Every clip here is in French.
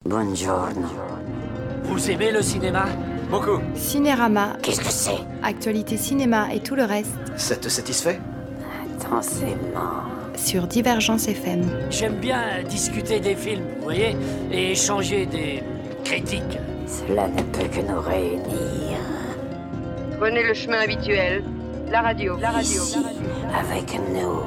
Buongiorno. Vous aimez le cinéma? Beaucoup. Cinérama, Qu'est-ce que c'est? actualité cinéma et tout le reste Ça te satisfait? Intensément. sur Divergence FM. J'aime bien discuter des films, vous voyez, et échanger des critiques. Cela ne peut que nous réunir. Prenez le chemin habituel. La radio. Ici, avec nous.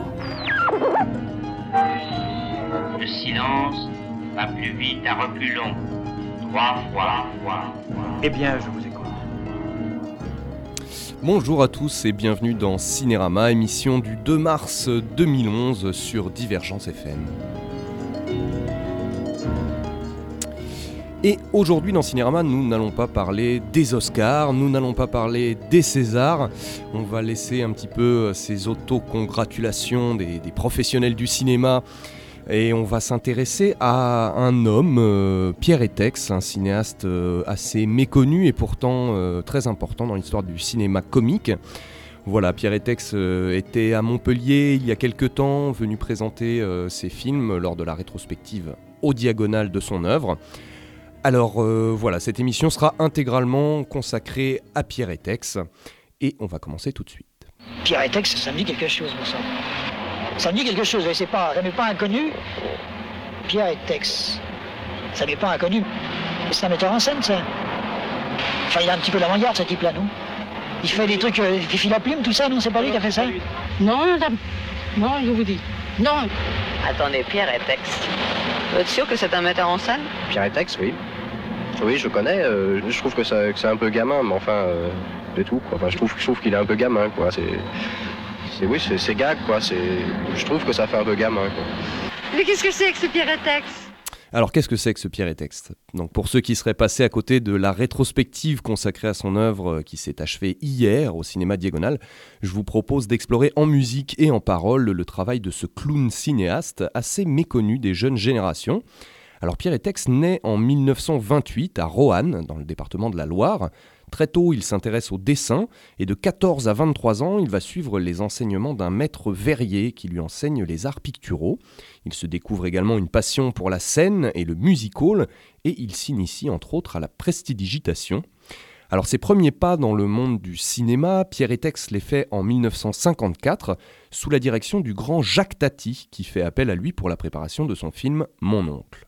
Le silence va plus vite à reculons. 3 fois. Eh bien, je vous écoute. Bonjour à tous et bienvenue dans Cinérama, émission du 2 mars 2011 sur Divergence FM. Et aujourd'hui dans Cinérama, nous n'allons pas parler des Oscars, nous n'allons pas parler des Césars. On va laisser un petit peu ces autocongratulations des professionnels du cinéma. Et on va s'intéresser à un homme, Pierre Étex, un cinéaste assez méconnu et pourtant très important dans l'histoire du cinéma comique. Voilà, Pierre Étex était à Montpellier il y a quelque temps, venu présenter ses films lors de la rétrospective aux Diagonales de son œuvre. Alors voilà, cette émission sera intégralement consacrée à Pierre Étex et on va commencer tout de suite. Pierre Étex, ça me dit quelque chose, mon sang. Ça me dit quelque chose, ça m'est pas inconnu. Pierre Étex, ça m'est pas inconnu. C'est un metteur en scène, ça. Enfin, il a un petit peu l'avant-garde, ce type-là, non? Il fait des trucs, il file la plume, tout ça, non? C'est pas lui qui a fait ça? Non, madame. Non, je vous dis. Non. Attendez, Pierre Étex. Vous êtes sûr que c'est un metteur en scène? Pierre Étex, oui. Oui, je connais. Je trouve que c'est un peu gamin, mais enfin, c'est tout, quoi. Enfin, je trouve qu'il est un peu gamin, quoi. C'est gag, quoi. Je trouve que ça fait un peu gamin, quoi. Mais qu'est-ce que c'est que ce Pierre Étex? Alors qu'est-ce que c'est que ce Pierre Étex ? Donc pour ceux qui seraient passés à côté de la rétrospective consacrée à son œuvre qui s'est achevée hier au cinéma Diagonale, je vous propose d'explorer en musique et en parole le travail de ce clown cinéaste assez méconnu des jeunes générations. Alors Pierre Étex naît en 1928 à Roanne, dans le département de la Loire. Très tôt, il s'intéresse au dessin et de 14 à 23 ans, il va suivre les enseignements d'un maître verrier qui lui enseigne les arts picturaux. Il se découvre également une passion pour la scène et le music-hall et il s'initie entre autres à la prestidigitation. Alors ses premiers pas dans le monde du cinéma, Pierre Étex les fait en 1954 sous la direction du grand Jacques Tati qui fait appel à lui pour la préparation de son film Mon oncle.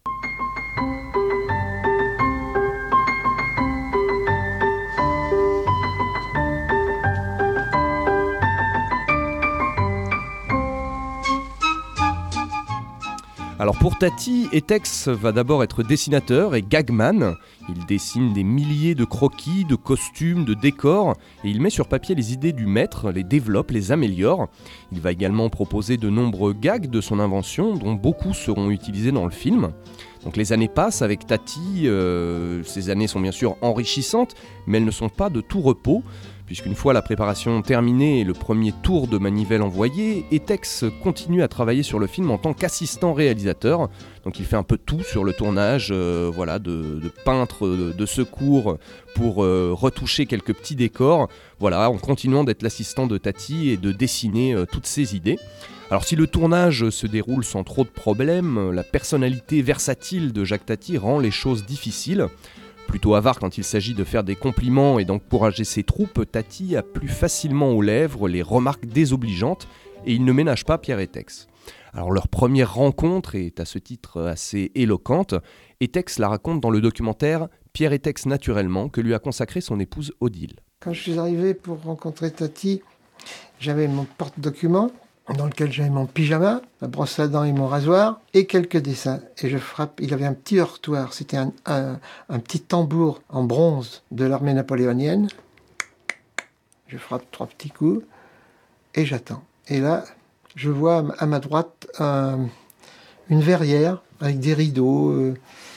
Alors pour Tati, Étex va d'abord être dessinateur et gagman. Il dessine des milliers de croquis, de costumes, de décors et il met sur papier les idées du maître, les développe, les améliore. Il va également proposer de nombreux gags de son invention dont beaucoup seront utilisés dans le film. Donc les années passent avec Tati, ces années sont bien sûr enrichissantes mais elles ne sont pas de tout repos. Puisqu'une fois la préparation terminée et le premier tour de manivelle envoyé, Étex continue à travailler sur le film en tant qu'assistant réalisateur. Donc il fait un peu tout sur le tournage, de peintre de secours pour retoucher quelques petits décors, en continuant d'être l'assistant de Tati et de dessiner toutes ses idées. Alors si le tournage se déroule sans trop de problèmes, la personnalité versatile de Jacques Tati rend les choses difficiles. Plutôt avare quand il s'agit de faire des compliments et d'encourager ses troupes, Tati a plus facilement aux lèvres les remarques désobligeantes et il ne ménage pas Pierre Étex. Alors leur première rencontre est à ce titre assez éloquente. Étex la raconte dans le documentaire Pierre Étex naturellement que lui a consacré son épouse Odile. Quand je suis arrivé pour rencontrer Tati, j'avais mon porte-documents dans lequel j'avais mon pyjama, ma brosse à dents et mon rasoir, et quelques dessins. Et je frappe, il avait un petit heurtoir, c'était un petit tambour en bronze de l'armée napoléonienne. Je frappe 3 petits coups, et j'attends. Et là, je vois à ma droite une verrière avec des rideaux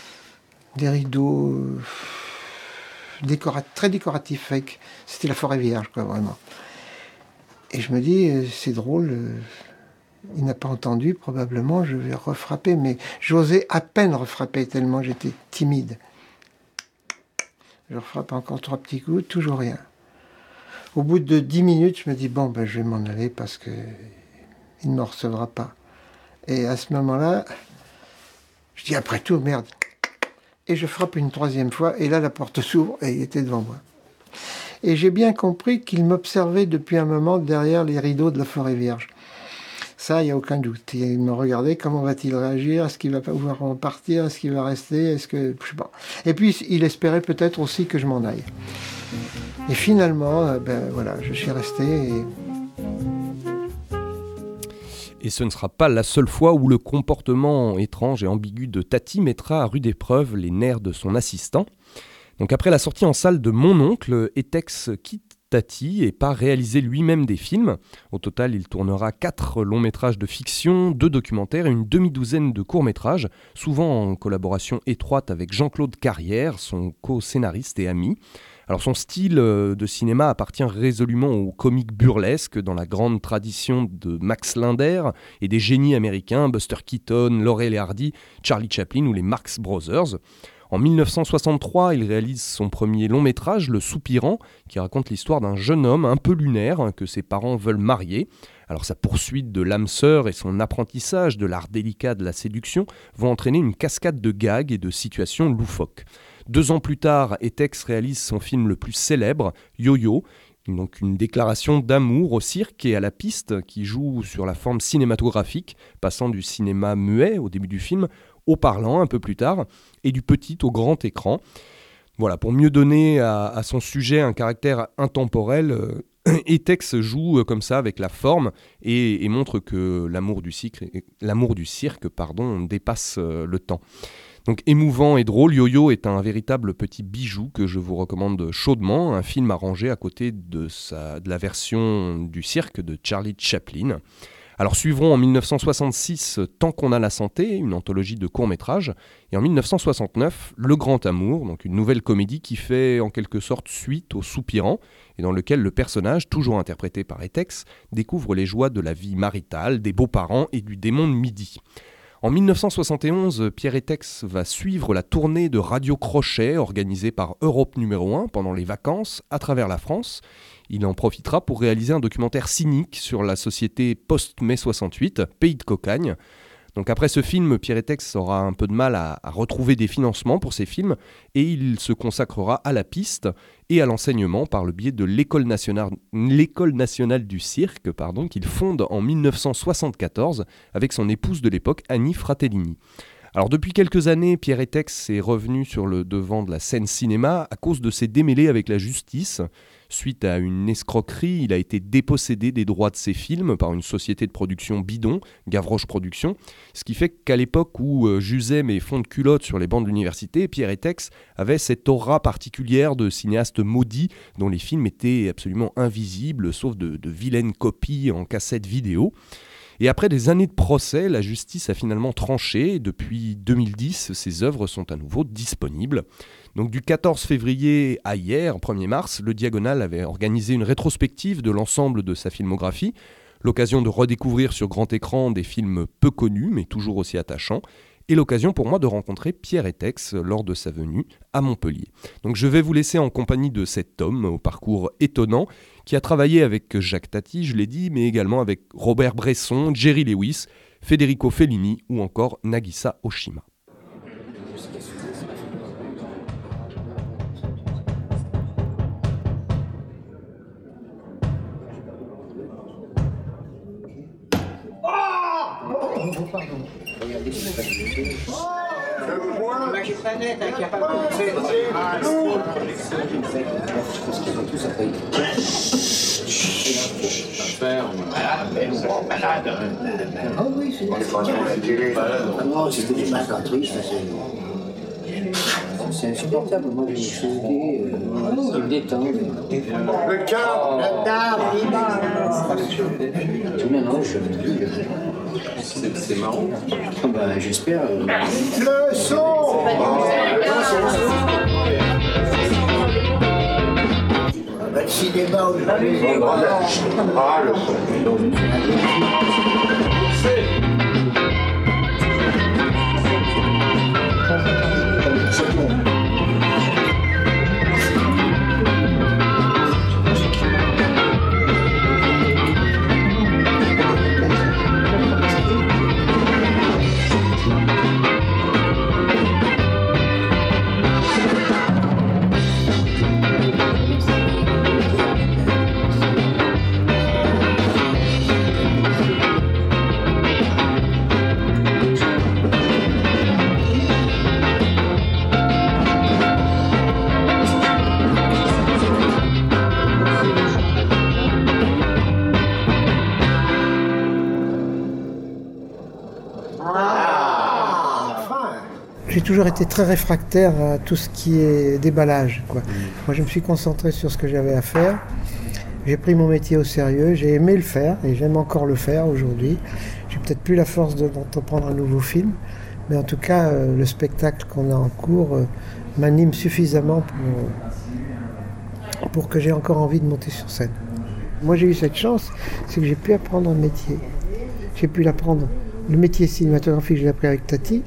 très décoratifs. C'était la forêt vierge, quoi, vraiment. Et je me dis, c'est drôle, il n'a pas entendu, probablement, je vais refrapper, mais j'osais à peine refrapper tellement j'étais timide. Je refrappe encore 3 petits coups, toujours rien. Au bout de 10 minutes, je me dis, je vais m'en aller parce qu'il ne me recevra pas. Et à ce moment-là, je dis, après tout, merde. et je frappe une troisième fois, et là la porte s'ouvre et il était devant moi. Et j'ai bien compris qu'il m'observait depuis un moment derrière les rideaux de la forêt vierge. Ça, il n'y a aucun doute. Il me regardait, comment va-t-il réagir? Est-ce qu'il va pouvoir repartir? Est-ce qu'il va rester? Je sais pas. Et puis, il espérait peut-être aussi que je m'en aille. Et finalement, voilà, je suis resté. Et ce ne sera pas la seule fois où le comportement étrange et ambigu de Tati mettra à rude épreuve les nerfs de son assistant. Donc après la sortie en salle de Mon oncle, Etex quitte Tati et part réaliser lui-même des films. Au total, il tournera 4 longs métrages de fiction, 2 documentaires et une demi-douzaine de courts métrages, souvent en collaboration étroite avec Jean-Claude Carrière, son co-scénariste et ami. Alors son style de cinéma appartient résolument au comique burlesque dans la grande tradition de Max Linder et des génies américains Buster Keaton, Laurel et Hardy, Charlie Chaplin ou les Marx Brothers. En 1963, il réalise son premier long métrage, Le Soupirant, qui raconte l'histoire d'un jeune homme un peu lunaire que ses parents veulent marier. Alors sa poursuite de l'âme sœur et son apprentissage de l'art délicat de la séduction vont entraîner une cascade de gags et de situations loufoques. 2 ans plus tard, Etex réalise son film le plus célèbre, Yo-Yo, donc une déclaration d'amour au cirque et à la piste qui joue sur la forme cinématographique, passant du cinéma muet au début du film au parlant un peu plus tard, et du petit au grand écran. Voilà, pour mieux donner à son sujet un caractère intemporel, Etex joue comme ça avec la forme et montre que l'amour du cirque dépasse le temps. Donc émouvant et drôle, Yo-Yo est un véritable petit bijou que je vous recommande chaudement, un film arrangé à côté de la version du cirque de Charlie Chaplin. Alors suivront en 1966 Tant qu'on a la santé, une anthologie de courts-métrages, et en 1969 Le Grand Amour, donc une nouvelle comédie qui fait en quelque sorte suite au Soupirant, et dans lequel le personnage, toujours interprété par Etex, découvre les joies de la vie maritale, des beaux-parents et du démon de midi. En 1971, Pierre Etex va suivre la tournée de Radio Crochet organisée par Europe numéro 1 pendant les vacances à travers la France. Il en profitera pour réaliser un documentaire cynique sur la société post-mai 68, Pays de Cocagne. Donc après ce film, Pierre Etex aura un peu de mal à retrouver des financements pour ses films et il se consacrera à la piste et à l'enseignement par le biais de l'École nationale du cirque qu'il fonde en 1974 avec son épouse de l'époque, Annie Fratellini. Alors depuis quelques années, Pierre Etex est revenu sur le devant de la scène cinéma à cause de ses démêlés avec la justice. Suite à une escroquerie, il a été dépossédé des droits de ses films par une société de production bidon, Gavroche Productions, ce qui fait qu'à l'époque où j'usais mes fonds de culotte sur les bancs de l'université, Pierre Etex avait cette aura particulière de cinéaste maudit dont les films étaient absolument invisibles, sauf de vilaines copies en cassette vidéo. Et après des années de procès, la justice a finalement tranché et depuis 2010, ses œuvres sont à nouveau disponibles. Donc du 14 février à hier, 1er mars, le Diagonal avait organisé une rétrospective de l'ensemble de sa filmographie, l'occasion de redécouvrir sur grand écran des films peu connus mais toujours aussi attachants, et l'occasion pour moi de rencontrer Pierre Etex lors de sa venue à Montpellier. Donc je vais vous laisser en compagnie de cet homme au parcours étonnant qui a travaillé avec Jacques Tati, je l'ai dit, mais également avec Robert Bresson, Jerry Lewis, Federico Fellini ou encore Nagisa Oshima. Je suis pas net, qu'il n'y a pas beaucoup de fait. Je pense qu'ils ont tous appris. Malade. Ah oui, c'est non, c'était des massacristes. C'est insupportable, moi, je suis gay, qui me détend. Le cadre, non, je c'est marrant. Bah, j'espère. Le son. Le cinéma aujourd'hui. Ah, le son. toujours été très réfractaire à tout ce qui est déballage, quoi. Moi, je me suis concentré sur ce que j'avais à faire. J'ai pris mon métier au sérieux, j'ai aimé le faire et j'aime encore le faire aujourd'hui. J'ai peut-être plus la force d'entreprendre un nouveau film, mais en tout cas, le spectacle qu'on a en cours m'anime suffisamment pour que j'ai encore envie de monter sur scène. Moi, j'ai eu cette chance, c'est que j'ai pu apprendre un métier. J'ai pu l'apprendre. Le métier cinématographique, je l'ai appris avec Tati.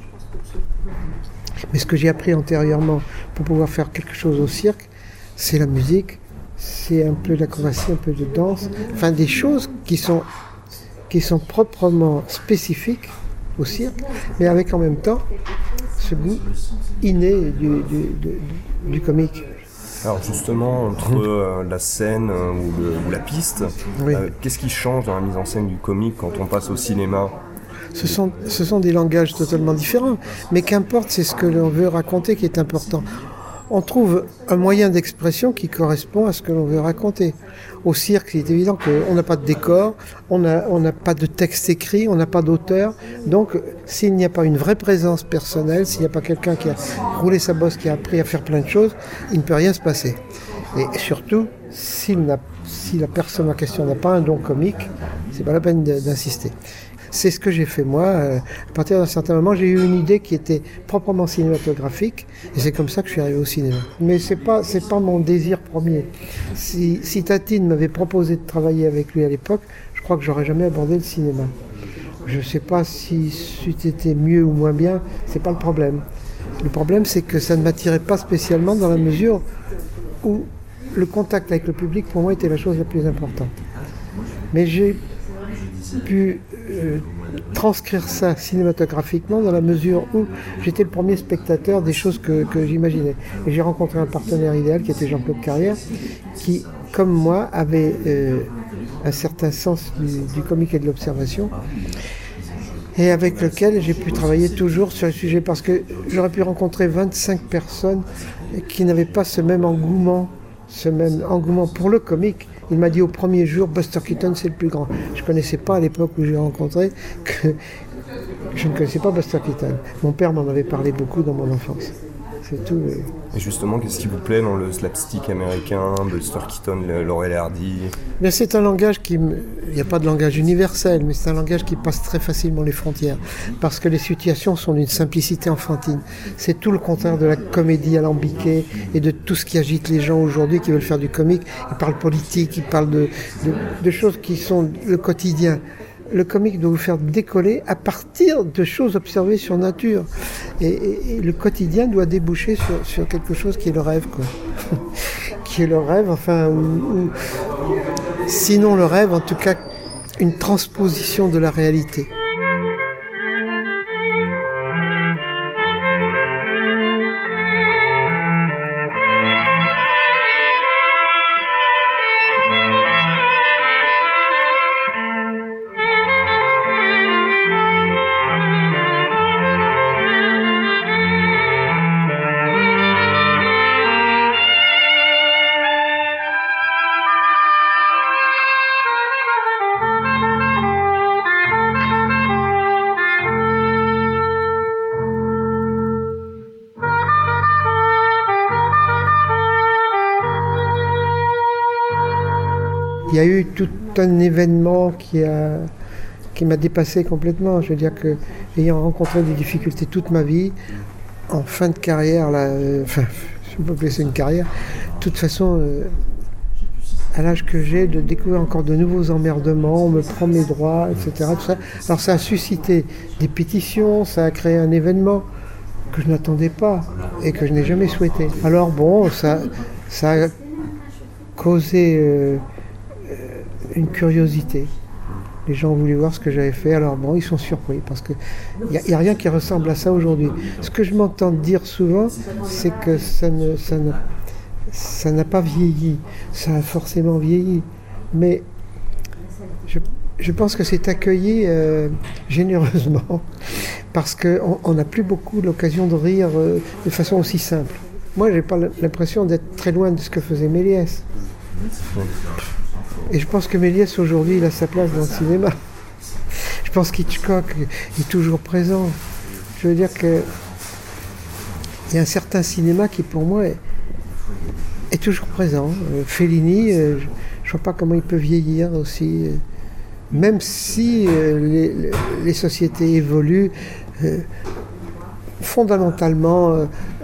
Mais ce que j'ai appris antérieurement pour pouvoir faire quelque chose au cirque, c'est la musique, c'est un peu d'acrobatie, un peu de danse, enfin des choses qui sont proprement spécifiques au cirque, mais avec en même temps ce goût inné du comique. Alors justement, entre la scène ou la piste, oui. Qu'est-ce qui change dans la mise en scène du comique quand on passe au cinéma ? Ce sont des langages totalement différents, mais qu'importe, c'est ce que l'on veut raconter qui est important. On trouve un moyen d'expression qui correspond à ce que l'on veut raconter. Au cirque, il est évident qu'on n'a pas de décor, on n'a pas de texte écrit, on n'a pas d'auteur. Donc, s'il n'y a pas une vraie présence personnelle, s'il n'y a pas quelqu'un qui a roulé sa bosse, qui a appris à faire plein de choses, il ne peut rien se passer. Et surtout, si la personne en question n'a pas un don comique, c'est pas la peine d'insister. C'est ce que j'ai fait moi. À partir d'un certain moment, j'ai eu une idée qui était proprement cinématographique, et c'est comme ça que je suis arrivé au cinéma. Mais c'est pas mon désir premier. Si Tatine m'avait proposé de travailler avec lui à l'époque, je crois que j'aurais jamais abordé le cinéma. Je sais pas si c'était mieux ou moins bien, c'est pas le problème. Le problème, c'est que ça ne m'attirait pas spécialement dans la mesure où le contact avec le public, pour moi, était la chose la plus importante. Mais j'ai pu transcrire ça cinématographiquement dans la mesure où j'étais le premier spectateur des choses que j'imaginais. Et j'ai rencontré un partenaire idéal qui était Jean-Claude Carrière, qui, comme moi, avait un certain sens du comique et de l'observation, et avec lequel j'ai pu travailler toujours sur le sujet, parce que j'aurais pu rencontrer 25 personnes qui n'avaient pas ce même engouement pour le comique. Il m'a dit au premier jour, Buster Keaton c'est le plus grand. Je ne connaissais pas à l'époque où j'ai rencontré que je ne connaissais pas Buster Keaton. Mon père m'en avait parlé beaucoup dans mon enfance. C'est tout. Et justement, qu'est-ce qui vous plaît dans le slapstick américain, Buster Keaton, Laurel et Hardy ? Mais c'est un langage il n'y a pas de langage universel, mais c'est un langage qui passe très facilement les frontières. Parce que les situations sont d'une simplicité enfantine. C'est tout le contraire de la comédie alambiquée et de tout ce qui agite les gens aujourd'hui qui veulent faire du comique. Ils parlent politique, ils parlent de choses qui sont le quotidien. Le comique doit vous faire décoller à partir de choses observées sur nature. Et le quotidien doit déboucher sur quelque chose qui est le rêve, quoi. Qui est le rêve, enfin, ou sinon le rêve, en tout cas, une transposition de la réalité. Il y a eu tout un événement qui m'a dépassé complètement. Je veux dire que, ayant rencontré des difficultés toute ma vie, en fin de carrière, enfin, je ne peux pas appeler ça une carrière, de toute façon, à l'âge que j'ai, de découvrir encore de nouveaux emmerdements, on me prend mes droits, etc. Tout ça. Alors ça a suscité des pétitions, ça a créé un événement que je n'attendais pas et que je n'ai jamais souhaité. Alors bon, ça a causé une curiosité. Les gens ont voulu voir ce que j'avais fait, alors bon, ils sont surpris, parce qu'il n'y a rien qui ressemble à ça aujourd'hui. Ce que je m'entends dire souvent, c'est que ça n'a pas vieilli, ça a forcément vieilli, mais je pense que c'est accueilli généreusement, parce qu'on n'a plus beaucoup l'occasion de rire de façon aussi simple. Moi, j'ai pas l'impression d'être très loin de ce que faisait Méliès. Et je pense que Méliès, aujourd'hui, il a sa place dans le cinéma. Je pense qu'Hitchcock est toujours présent. Je veux dire que Il y a un certain cinéma qui, pour moi, est toujours présent. Fellini, je ne vois pas comment il peut vieillir aussi. Même si les sociétés évoluent, fondamentalement,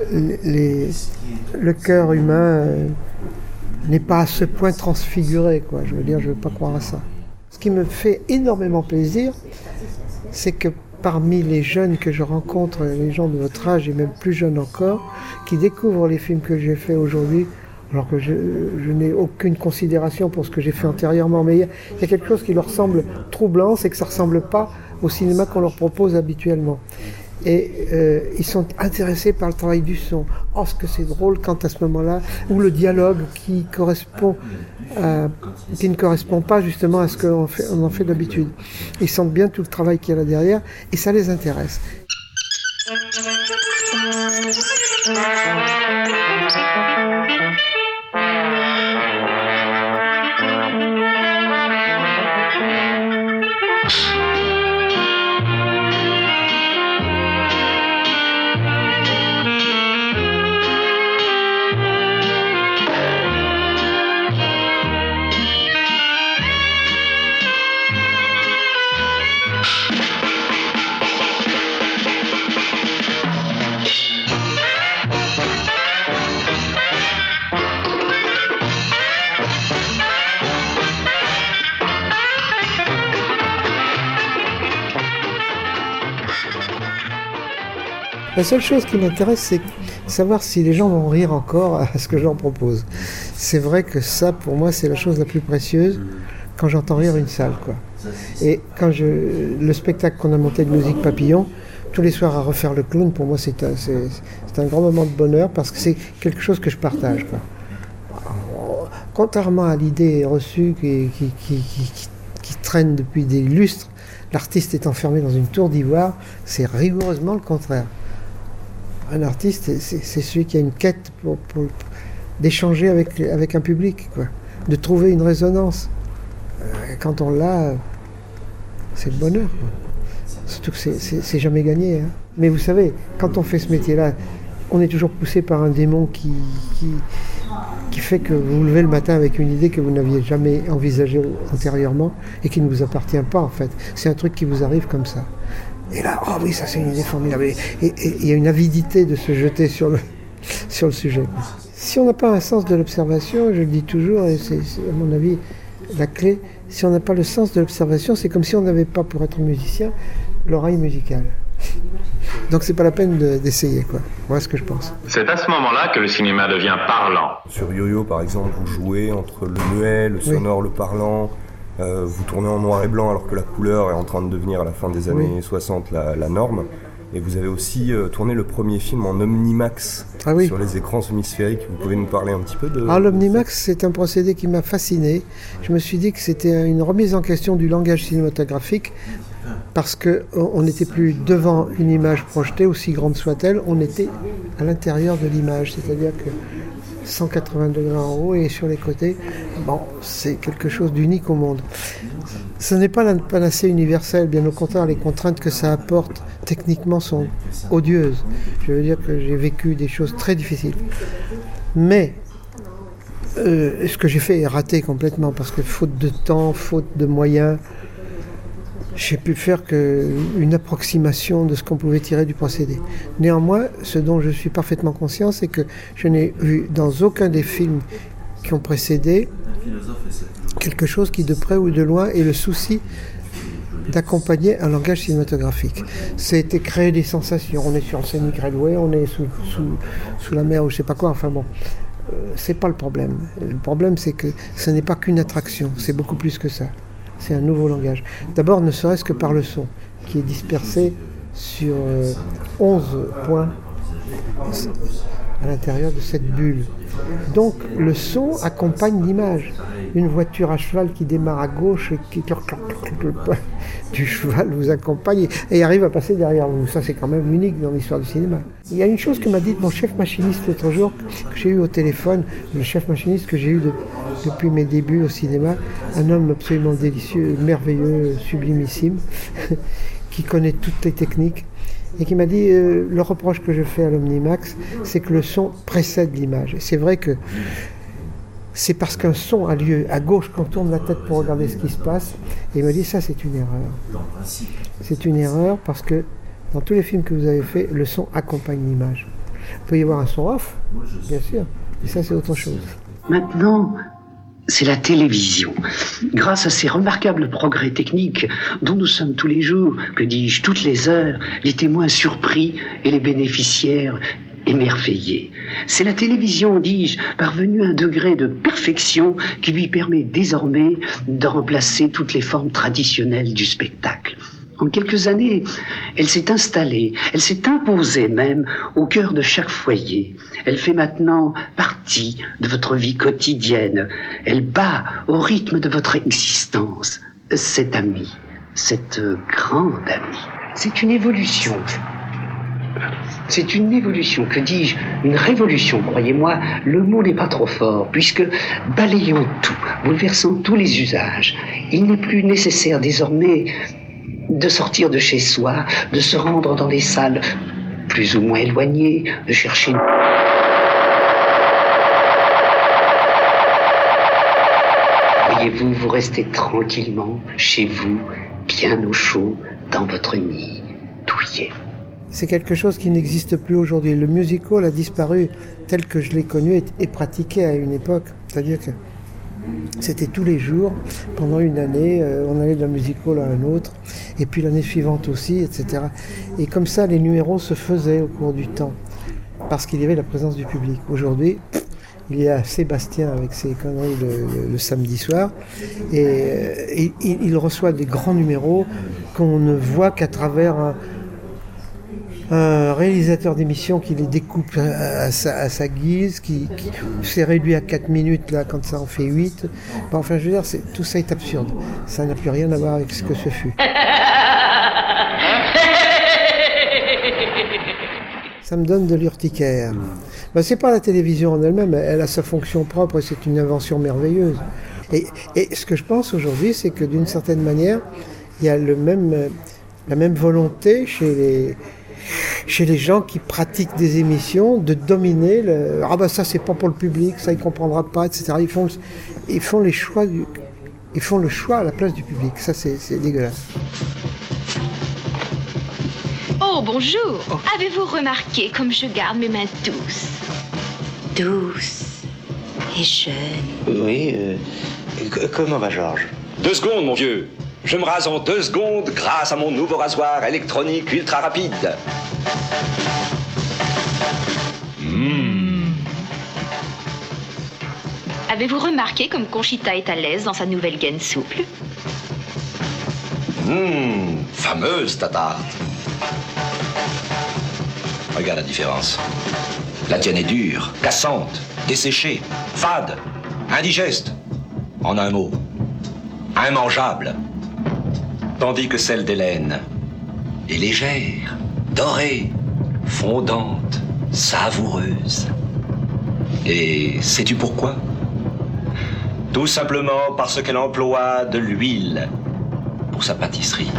le cœur humain n'est pas à ce point transfiguré, quoi. Je veux dire, je ne veux pas croire à ça. Ce qui me fait énormément plaisir, c'est que parmi les jeunes que je rencontre, les gens de votre âge et même plus jeunes encore, qui découvrent les films que j'ai faits aujourd'hui, alors que je n'ai aucune considération pour ce que j'ai fait antérieurement, mais il y a quelque chose qui leur semble troublant, c'est que ça ne ressemble pas au cinéma qu'on leur propose habituellement. Et ils sont intéressés par le travail du son. Oh, ce que c'est drôle quand à ce moment-là, ou le dialogue qui ne correspond pas justement à ce qu'on en fait d'habitude. Ils sentent bien tout le travail qu'il y a là derrière et ça les intéresse. La seule chose qui m'intéresse, c'est savoir si les gens vont rire encore à ce que je leur propose. C'est vrai que ça, pour moi, c'est la chose la plus précieuse quand j'entends rire une salle, quoi. Et quand le spectacle qu'on a monté de Musique Papillon, tous les soirs à refaire le clown, pour moi, c'est un grand moment de bonheur parce que c'est quelque chose que je partage, quoi. Contrairement à l'idée reçue qui traîne depuis des lustres, l'artiste est enfermé dans une tour d'ivoire, c'est rigoureusement le contraire. Un artiste, c'est celui qui a une quête d'échanger avec un public, quoi, de trouver une résonance. Quand on l'a, c'est le bonheur, quoi. Surtout que c'est jamais gagné, hein. Mais vous savez, quand on fait ce métier-là, on est toujours poussé par un démon qui fait que vous vous levez le matin avec une idée que vous n'aviez jamais envisagée antérieurement et qui ne vous appartient pas, en fait. C'est un truc qui vous arrive comme ça. Et là, oh oui, ça c'est une idée formidable. Et il y a une avidité de se jeter sur le sujet. Si on n'a pas un sens de l'observation, je le dis toujours, et c'est à mon avis la clé, si on n'a pas le sens de l'observation, c'est comme si on n'avait pas, pour être musicien, l'oreille musicale. Donc c'est pas la peine d'essayer, quoi. Voilà ce que je pense. C'est à ce moment-là que le cinéma devient parlant. Sur Yo-Yo, par exemple, vous jouez entre le muet, le sonore, le parlant. Vous tournez en noir et blanc alors que la couleur est en train de devenir à la fin des années 60 la norme. Et vous avez aussi tourné le premier film en Omnimax sur les écrans semi-sphériques. Vous pouvez nous parler un petit peu de... Alors l'Omnimax, c'est un procédé qui m'a fasciné. Je me suis dit que c'était une remise en question du langage cinématographique parce qu'on n'était plus devant une image projetée, aussi grande soit-elle, on était à l'intérieur de l'image. C'est-à-dire que 180 degrés en haut et sur les côtés, bon, c'est quelque chose d'unique au monde. Ce n'est pas la panacée universelle, bien au contraire, les contraintes que ça apporte techniquement sont odieuses. Je veux dire que j'ai vécu des choses très difficiles. Mais ce que j'ai fait est raté complètement parce que faute de temps, faute de moyens, j'ai pu faire qu'une approximation de ce qu'on pouvait tirer du procédé. Néanmoins, ce dont je suis parfaitement conscient, c'est que je n'ai vu dans aucun des films qui ont précédé quelque chose qui, de près ou de loin, ait le souci d'accompagner un langage cinématographique. C'était créer des sensations. On est sur Scenic Railway, on est sous la mer ou je sais pas quoi, enfin bon. C'est pas le problème. Le problème, c'est que ce n'est pas qu'une attraction, c'est beaucoup plus que ça. C'est un nouveau langage. D'abord, ne serait-ce que par le son, qui est dispersé sur 11 points à l'intérieur de cette bulle. Donc, le son accompagne l'image. Une voiture à cheval qui démarre à gauche, qui du cheval vous accompagne et arrive à passer derrière vous. Ça, c'est quand même unique dans l'histoire du cinéma. Il y a une chose que m'a dit mon chef machiniste l'autre jour, que j'ai eu au téléphone, le chef machiniste que j'ai eu depuis mes débuts au cinéma, un homme absolument délicieux, merveilleux, sublimissime, qui connaît toutes les techniques. et qui m'a dit le reproche que je fais à l'Omnimax, c'est que le son précède l'image. Et c'est vrai que c'est parce qu'un son a lieu à gauche quand on tourne la tête pour regarder ce qui se passe. Et il m'a dit ça, c'est une erreur. C'est une erreur parce que dans tous les films que vous avez faits, le son accompagne l'image. Il peut y avoir un son off, bien sûr, mais ça c'est autre chose. Maintenant, c'est la télévision. Grâce à ces remarquables progrès techniques dont nous sommes tous les jours, que dis-je, toutes les heures, les témoins surpris et les bénéficiaires émerveillés. C'est la télévision, dis-je, parvenue à un degré de perfection qui lui permet désormais de remplacer toutes les formes traditionnelles du spectacle. En quelques années, elle s'est installée, elle s'est imposée même au cœur de chaque foyer. Elle fait maintenant partie de votre vie quotidienne. Elle bat au rythme de votre existence. Cette amie, cette grande amie, c'est une évolution. C'est une évolution, que dis-je, une révolution, croyez-moi, le mot n'est pas trop fort, puisque balayons tout, bouleversant tous les usages. Il n'est plus nécessaire désormais de sortir de chez soi, de se rendre dans des salles plus ou moins éloignées, de chercher... Voyez-vous, vous restez tranquillement chez vous, bien au chaud, dans votre nid, douillet. C'est quelque chose qui n'existe plus aujourd'hui. Le musical a disparu tel que je l'ai connu et pratiqué à une époque. C'est-à-dire que c'était tous les jours, pendant une année, on allait d'un musical à un autre, et puis l'année suivante aussi, etc. Et comme ça, les numéros se faisaient au cours du temps, parce qu'il y avait la présence du public. Aujourd'hui, il y a Sébastien avec ses conneries le samedi soir, et il reçoit des grands numéros qu'on ne voit qu'à travers un réalisateur d'émission qui les découpe à sa guise, qui s'est réduit à 4 minutes là quand ça en fait 8. Bon, enfin, je veux dire, tout ça est absurde. Ça n'a plus rien à voir avec ce que ce fut. Ça me donne de l'urticaire. Ben, c'est pas la télévision en elle-même, elle a sa fonction propre et c'est une invention merveilleuse. Et ce que je pense aujourd'hui, c'est que d'une certaine manière, il y a la même volonté chez les gens qui pratiquent des émissions de dominer ah ben ça c'est pas pour le public, ça il comprendra pas, etc. Ils font le choix à la place du public. Ça c'est dégueulasse. Oh bonjour. Avez-vous remarqué comme je garde mes mains douces et jeunes? Oui, comment va Georges? 2 secondes mon vieux. Je me rase en 2 secondes grâce à mon nouveau rasoir électronique ultra rapide. Avez-vous remarqué comme Conchita est à l'aise dans sa nouvelle gaine souple? Fameuse ta tarte. Regarde la différence. La tienne est dure, cassante, desséchée, fade, indigeste. En un mot, immangeable. Tandis que celle d'Hélène est légère, dorée, fondante, savoureuse. Et sais-tu pourquoi? Tout simplement parce qu'elle emploie de l'huile pour sa pâtisserie.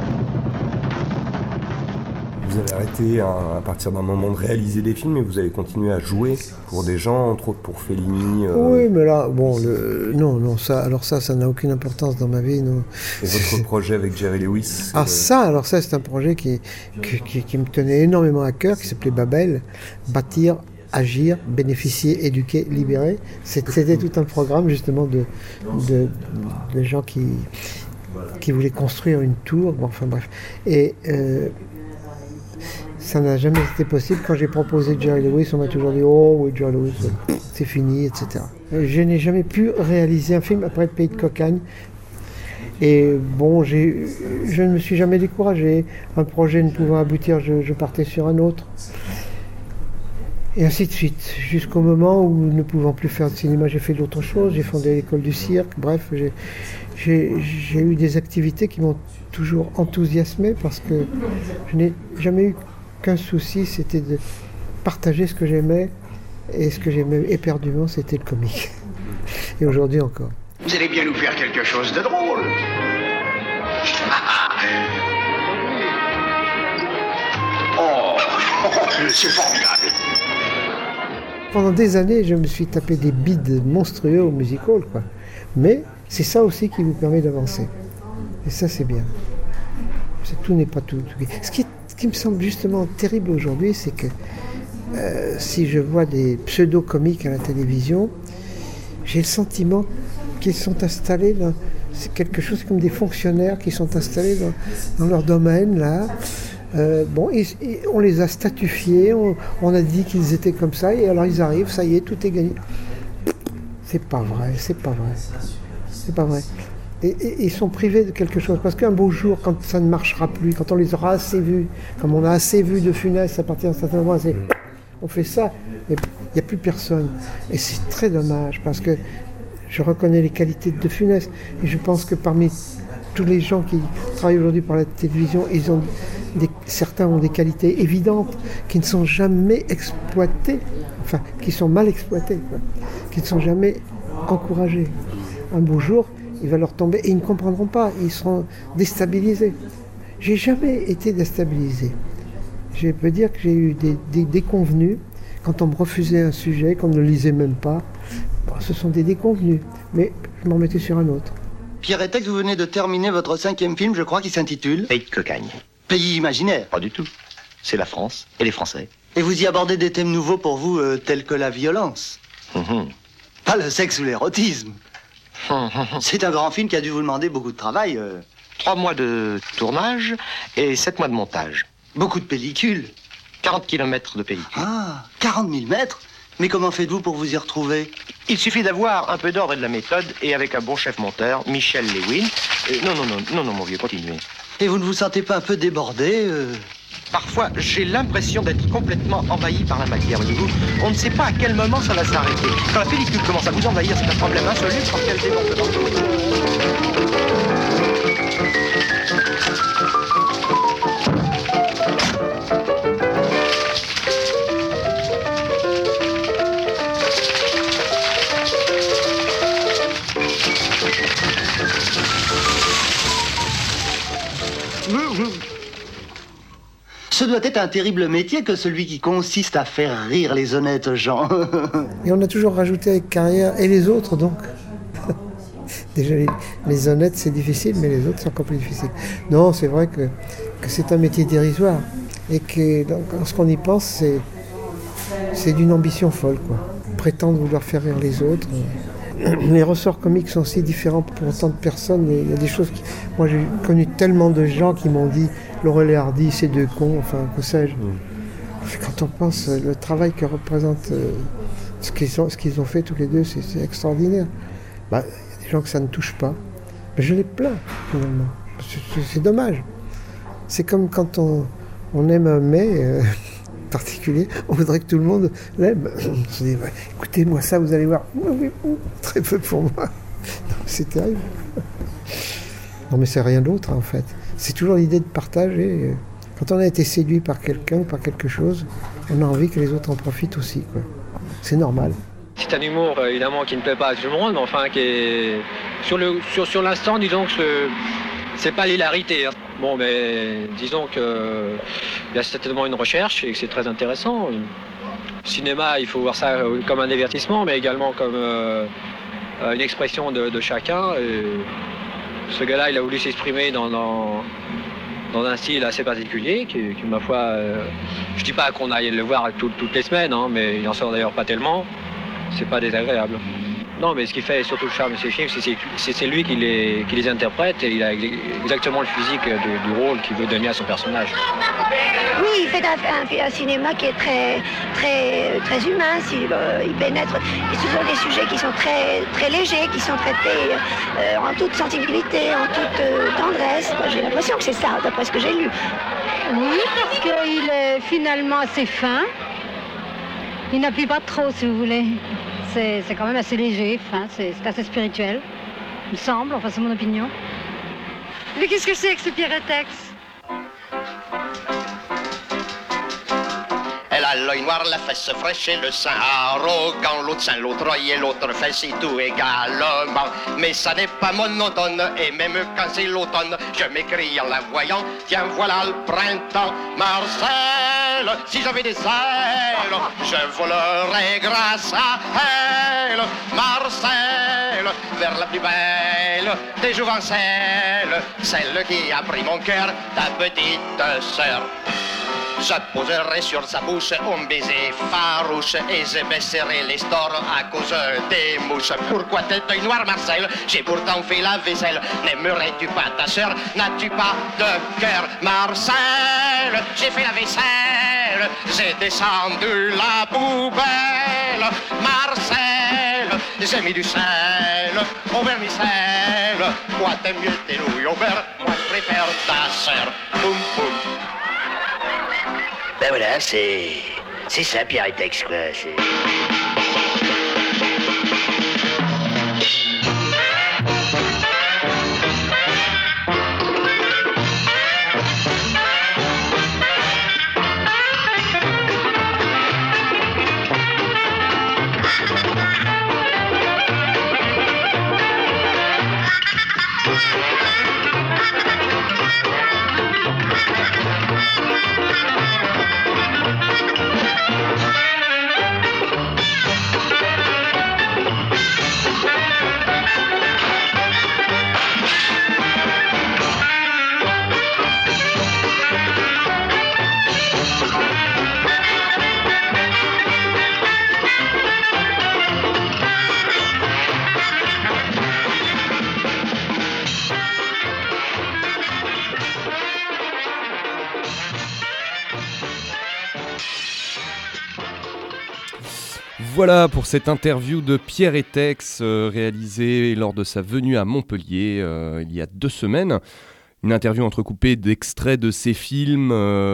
Vous avez arrêté à partir d'un moment de réaliser des films et vous avez continué à jouer pour des gens, entre autres pour Fellini. Oui, mais là, bon, non, ça n'a aucune importance dans ma vie. Non. Et votre projet avec Jerry Lewis c'est un projet qui me tenait énormément à cœur, qui s'appelait Babel, bâtir, agir, bénéficier, éduquer, libérer. C'était tout un programme justement de gens qui voulaient construire une tour. Bon, enfin bref. Et ça n'a jamais été possible. Quand j'ai proposé Jerry Lewis, on m'a toujours dit « Oh oui, Jerry Lewis, c'est fini, etc. » Je n'ai jamais pu réaliser un film après Le Pays de Cocagne. Et bon, je ne me suis jamais découragé. Un projet ne pouvant aboutir, je partais sur un autre. Et ainsi de suite, jusqu'au moment où, ne pouvant plus faire de cinéma, j'ai fait d'autres choses. J'ai fondé l'école du cirque. Bref, j'ai eu des activités qui m'ont toujours enthousiasmé parce que je n'ai jamais eu qu'un souci, c'était de partager ce que j'aimais. Et ce que j'aimais éperdument, c'était le comique. Et aujourd'hui encore. Vous allez bien nous faire quelque chose de drôle. C'est formidable. Pendant des années, je me suis tapé des bides monstrueux au music hall, quoi. Mais c'est ça aussi qui vous permet d'avancer. Et ça, c'est bien. Tout n'est pas tout. Ce qui me semble justement terrible aujourd'hui, c'est que si je vois des pseudo-comiques à la télévision, j'ai le sentiment qu'ils sont installés dans... C'est quelque chose comme des fonctionnaires qui sont installés dans leur domaine, là. On les a statifiés, on a dit qu'ils étaient comme ça, et alors ils arrivent, ça y est, tout est gagné. C'est pas vrai. Et ils sont privés de quelque chose, parce qu'un beau jour, quand ça ne marchera plus, quand on les aura assez vus, comme on a assez vu de Funès à partir d'un certain moment, on fait ça, mais il n'y a plus personne. Et c'est très dommage, parce que je reconnais les qualités de Funès, et je pense que parmi tous les gens qui travaillent aujourd'hui pour la télévision, certains ont des qualités évidentes qui ne sont jamais exploitées, enfin, qui sont mal exploitées, quoi, qui ne sont jamais encouragées. Un beau jour, il va leur tomber et ils ne comprendront pas, ils seront déstabilisés. J'ai jamais été déstabilisé. Je peux dire que j'ai eu des déconvenus quand on me refusait un sujet, qu'on ne lisait même pas. Bon, ce sont des déconvenus, mais je m'en mettais sur un autre. Pierre Etex, vous venez de terminer votre 5e film, je crois, qui s'intitule Pays de cocagne. Pays imaginaire. Pas du tout. C'est la France et les Français. Et vous y abordez des thèmes nouveaux pour vous, tels que la violence. Pas le sexe ou l'érotisme. C'est un grand film qui a dû vous demander beaucoup de travail. 3 mois de tournage et 7 mois de montage. Beaucoup de pellicules. 40 km de pellicule. Ah, 40 000 mètres. Mais comment faites-vous pour vous y retrouver? Il suffit d'avoir un peu d'ordre et de la méthode, et avec un bon chef monteur, Michel Lewin. Non, mon vieux, continuez. Et vous ne vous sentez pas un peu débordé Parfois, j'ai l'impression d'être complètement envahi par la matière. On ne sait pas à quel moment ça va s'arrêter. Quand la pellicule commence à vous envahir, c'est un problème insoluble parce qu'elle déborde dans tout. Ce doit être un terrible métier que celui qui consiste à faire rire les honnêtes gens. Et on a toujours rajouté avec carrière et les autres, donc. Déjà, les honnêtes, c'est difficile, mais les autres, c'est encore plus difficile. Non, c'est vrai que c'est un métier dérisoire. Et que lorsqu'on y pense, c'est d'une ambition folle, quoi. Prétendre vouloir faire rire les autres. Les ressorts comiques sont si différents pour autant de personnes. Il y a des choses qui... Moi, j'ai connu tellement de gens qui m'ont dit Laurel et Hardy, c'est deux cons, enfin, que sais-je. Quand on pense le travail que représente ce qu'ils ont fait tous les deux, c'est extraordinaire. Il y a des gens que ça ne touche pas. Mais je les plains, finalement. C'est dommage. C'est comme quand on aime un mets particulier, on voudrait que tout le monde l'aime. On se dit, écoutez, moi ça, vous allez voir, très peu pour moi. Non, c'est terrible. Non, mais c'est rien d'autre, en fait. C'est toujours l'idée de partager. Quand on a été séduit par quelqu'un, par quelque chose, on a envie que les autres en profitent aussi, quoi. C'est normal. C'est un humour, évidemment, qui ne plaît pas à tout le monde, mais enfin, qui est... Sur l'instant, disons que c'est pas l'hilarité. Hein. Bon, mais disons qu'il y a certainement une recherche et que c'est très intéressant. Le cinéma, il faut voir ça comme un divertissement, mais également comme une expression de chacun. Et ce gars-là, il a voulu s'exprimer dans un style assez particulier, qui ma foi, je dis pas qu'on aille le voir toutes les semaines, hein, mais il n'en sort d'ailleurs pas tellement. C'est pas désagréable. Non, mais ce qui fait surtout le charme de ces films, c'est lui qui les interprète et il a exactement le physique du rôle qu'il veut donner à son personnage. Oui, il fait un cinéma qui est très, très, très humain. Il pénètre sur des sujets qui sont très, très légers, qui sont traités en toute sensibilité, en toute tendresse. J'ai l'impression que c'est ça, d'après ce que j'ai lu. Oui, parce qu'il est finalement assez fin. Il n'appuie pas trop, si vous voulez. C'est quand même assez léger, fin, c'est assez spirituel, il me semble, enfin c'est mon opinion. Mais qu'est-ce que c'est que ce Pierre Etex? Elle a l'œil noir, la fesse fraîche et le sein arrogant. L'autre sein, l'autre œil et l'autre fesse et tout également. Mais ça n'est pas monotone, et même quand c'est l'automne, je m'écris en la voyant, tiens voilà le printemps, Marseille. elle. Si j'avais des ailes, je volerais grâce à elle. Marcel, vers la plus belle des jouvencelles, celle qui a pris mon cœur, ta petite sœur. Je poserai sur sa bouche un baiser farouche et je baisserai les stores à cause des mouches. Pourquoi tête d'œil noir, Marcel? J'ai pourtant fait la vaisselle. N'aimerais-tu pas ta sœur? N'as-tu pas de cœur, Marcel? J'ai fait la vaisselle, j'ai descendu la poubelle. Marcel, j'ai mis du sel au vermicelle. Moi t'aimes mieux tes nouilles au beurre, moi je préfère ta sœur. Boum boum. Ben voilà, c'est ça, Pierre et Tex, quoi. Voilà pour cette interview de Pierre et Tex réalisée lors de sa venue à Montpellier il y a 2 semaines. Une interview entrecoupée d'extraits de ses films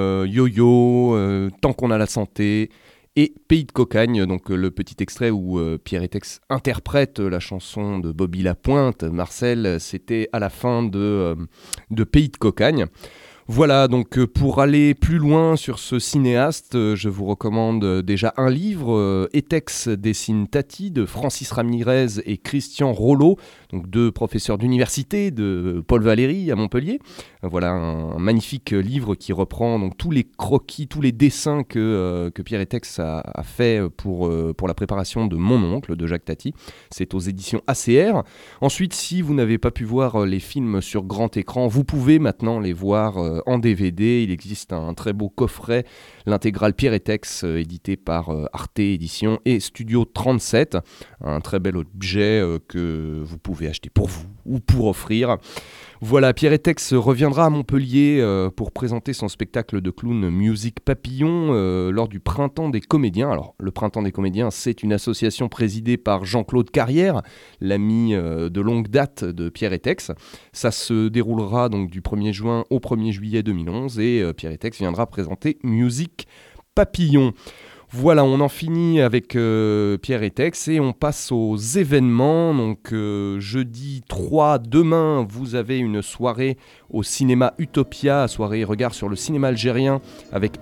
Yo-Yo, Tant qu'on a la santé et Pays de cocagne, donc le petit extrait où Pierre et Tex interprète la chanson de Bobby Lapointe. Marcel, c'était à la fin de Pays de cocagne. Voilà, donc pour aller plus loin sur ce cinéaste, je vous recommande déjà un livre, Etex dessine Tati, de Francis Ramirez et Christian Rollo, donc 2 professeurs d'université de Paul Valéry à Montpellier. Voilà un magnifique livre qui reprend donc tous les croquis, tous les dessins que Pierre Etex a fait pour la préparation de Mon oncle de Jacques Tati. C'est aux éditions ACR. Ensuite, si vous n'avez pas pu voir les films sur grand écran, vous pouvez maintenant les voir en DVD. Il existe un très beau coffret, l'intégrale Pierre et Tex, édité par Arte Éditions et Studio 37. Un très bel objet que vous pouvez acheter pour vous ou pour offrir. Voilà, Pierre et Tex reviendra à Montpellier pour présenter son spectacle de clown Musique Papillon lors du Printemps des Comédiens. Alors, le Printemps des Comédiens, c'est une association présidée par Jean-Claude Carrière, l'ami de longue date de Pierre et Tex. Ça se déroulera donc du 1er juin au 1er juillet 2011 et Pierre et Tex viendra présenter Musique Papillon. Voilà, on en finit avec Pierre et Tex et on passe aux événements. Donc jeudi 3, demain, vous avez une soirée au cinéma Utopia, soirée regard sur le cinéma algérien avec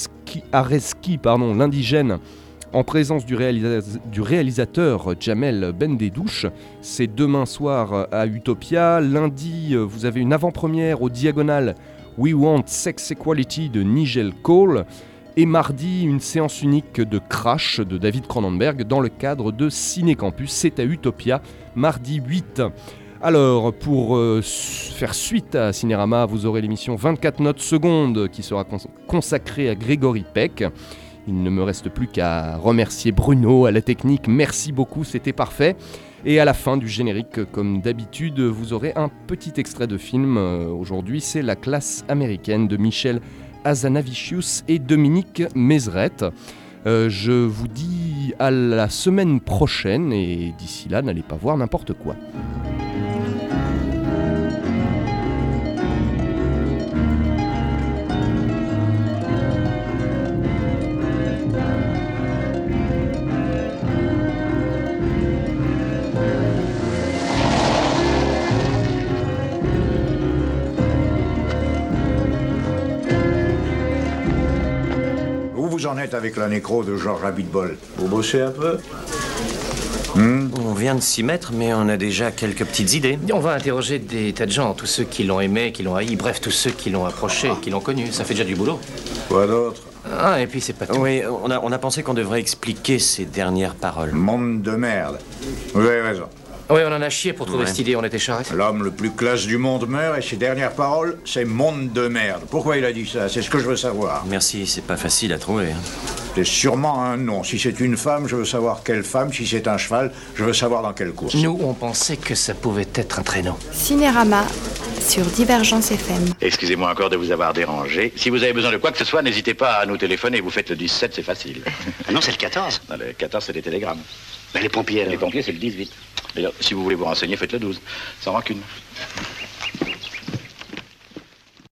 Areski, l'indigène, en présence du réalisateur Jamel Bendedouche. C'est demain soir à Utopia. Lundi, vous avez une avant-première au Diagonal We Want Sex Equality de Nigel Cole. Et mardi, une séance unique de Crash de David Cronenberg dans le cadre de Ciné Campus. C'est à Utopia, mardi 8. Alors, pour faire suite à Cinérama, vous aurez l'émission 24 notes secondes qui sera consacrée à Grégory Peck. Il ne me reste plus qu'à remercier Bruno à la technique. Merci beaucoup, c'était parfait. Et à la fin du générique, comme d'habitude, vous aurez un petit extrait de film. Aujourd'hui, c'est La classe américaine de Michel Hazanavicius et Dominique Mézeret. Je vous dis à la semaine prochaine et d'ici là, n'allez pas voir n'importe quoi. Vous en êtes avec la nécro de Georges Abitbol? Vous bossez un peu? On vient de s'y mettre, mais on a déjà quelques petites idées. On va interroger des tas de gens, tous ceux qui l'ont aimé, qui l'ont haï, bref, tous ceux qui l'ont approché, qui l'ont connu. Ça fait déjà du boulot. Quoi d'autre? Ah, et puis c'est pas tout. Oui, on a pensé qu'on devrait expliquer ces dernières paroles. Monde de merde. Vous avez raison. Oui, on en a chié pour trouver cette idée, on était charrette. L'homme le plus classe du monde meurt et ses dernières paroles, c'est monde de merde. Pourquoi il a dit ça? C'est ce que je veux savoir. Merci, c'est pas facile à trouver. C'est sûrement un nom. Si c'est une femme, je veux savoir quelle femme. Si c'est un cheval, je veux savoir dans quelle course. Nous, on pensait que ça pouvait être un traîneau. Cinérama sur Divergence FM. Excusez-moi encore de vous avoir dérangé. Si vous avez besoin de quoi que ce soit, n'hésitez pas à nous téléphoner. Vous faites le 17, c'est facile. Ah non, c'est le 14. Non, le 14, c'est les télégrammes. Ben, les pompiers, alors. Les pompiers, c'est le 18. D'ailleurs, si vous voulez vous renseigner, faites le 12. Sans rancune.